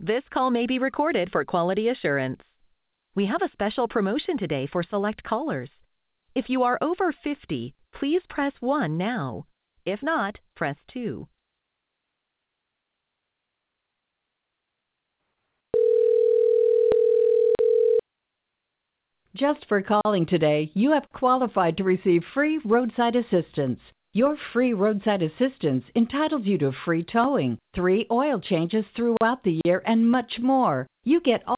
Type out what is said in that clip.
This call may be recorded for quality assurance. We have a special promotion today for select callers. If you are over 50, please press 1 now. If not, press 2. Just for calling today, you have qualified to receive free roadside assistance. Your free roadside assistance entitles you to free towing, 3 oil changes throughout the year, and much more. You get all